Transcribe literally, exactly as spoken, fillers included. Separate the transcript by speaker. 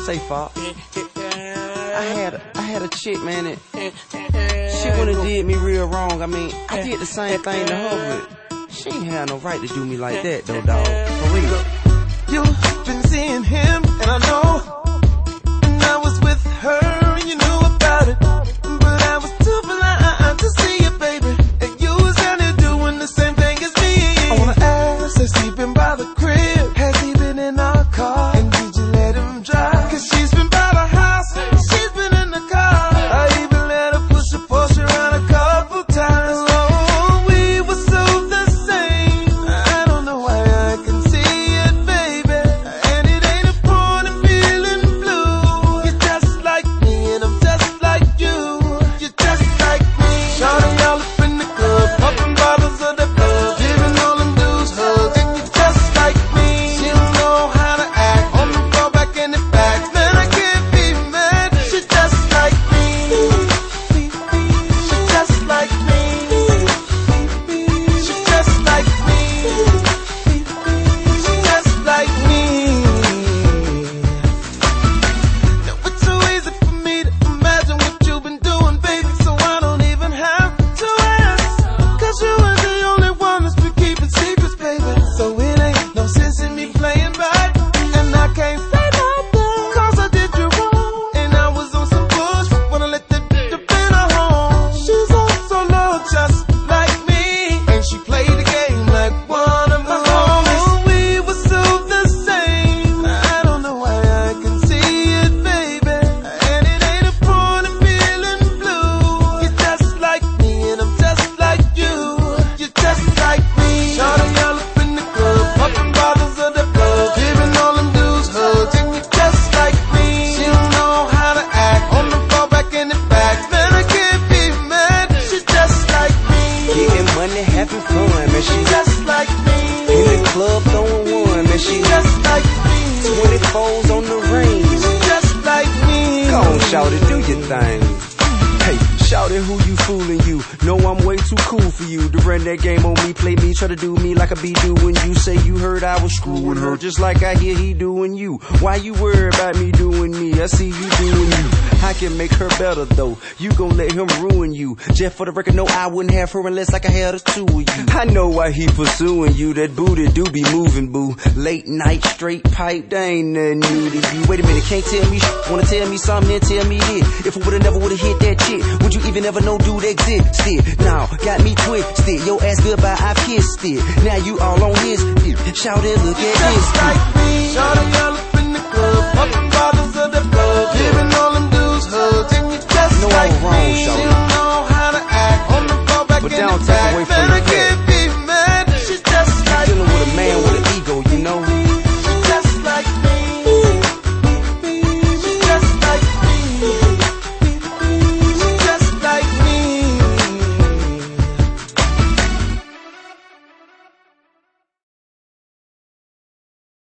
Speaker 1: say, Fop. I had a, I had a chick, man, that she wouldn't have did me real wrong. I mean, I did the same thing to her, but she ain't had no right to do me like that, though, dog. For real.
Speaker 2: You've been seeing him, and I know, and I was with her, and you knew about it, but I was too blind to see it, baby, and you was down there doing the same thing as me. I wanna ask, has he been by the crib? Has he been in our car? And did you let him drive? Cause she's been by the house, she's been in the car. I even let her push a Porsche around a couple times. Oh, we were so the same. I don't know why I can see it, baby, and it ain't a point in feeling blue. You're just like me and I'm just like you. You're just like me. Shawty all up in the club, popping bottles of the blood, giving all them dudes hugs, and you're just like me. She don't know how to act, on the floor back in the back. Man, I can't be mad. She's just like me. She's just like me. She's just like me. She's just like me. Now it's so easy for me to imagine what you've been doing, baby, so I don't even have to ask. Cause you are the only one that's been keeping secrets, baby, so it ain't no sense in me playing back. And I can't say nothing, cause I did you wrong, and I was on some push when I let the d- in her home. She's also low just like me, and she played the game like one of my homies. We were so the same. I don't know why I can see it, baby, and it ain't a point in feeling blue. You're just like me and I'm just like you. You're just like me. Shawty all up in the club, popping bottles of the blood, giving all them dudes hugs, and you're just like me. She don't know how to act, on the floor back in the back. Man, I can't be mad. She's just like me.
Speaker 1: Getting money, having fun, man. She
Speaker 2: Just like me.
Speaker 1: in the club throwing one, man. She
Speaker 2: Just like me.
Speaker 1: twenty-fours on the range.
Speaker 2: Just like me.
Speaker 1: Go on, shawty, do your thing. Hey, shawty, who you fooling you? Know I'm way too cool for you to run that game on me, play me, try to do me like I be doing you. Say you heard I was screwing her, just like I hear he doing you. Why you worry about me doing me? I see you doing you. I can make her better though. You gon' let him ruin you. Just for the record, no, I wouldn't have her unless like I had the two of you. I know why he pursuing you. That booty do be moving, boo. Late night, straight pipe, they ain't nothing new to you. Wait a minute, can't tell me sh- wanna tell me something, then tell me this. If I would've never would've hit that chick, would you even ever know dude existed? Now, got me twisted. Your ass goodbye, I kissed it. Now you all on his. Shout it, look at this.
Speaker 2: Just like me. Shawty all up